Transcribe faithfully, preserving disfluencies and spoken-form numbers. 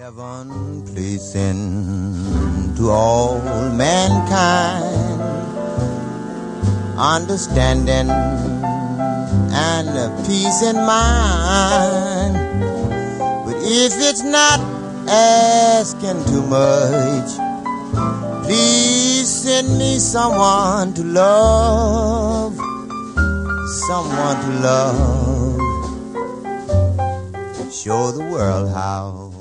Heaven pleasing to all mankind, understanding and peace in mind. But if it's not asking too much, please send me someone to love, someone to love. Show the world how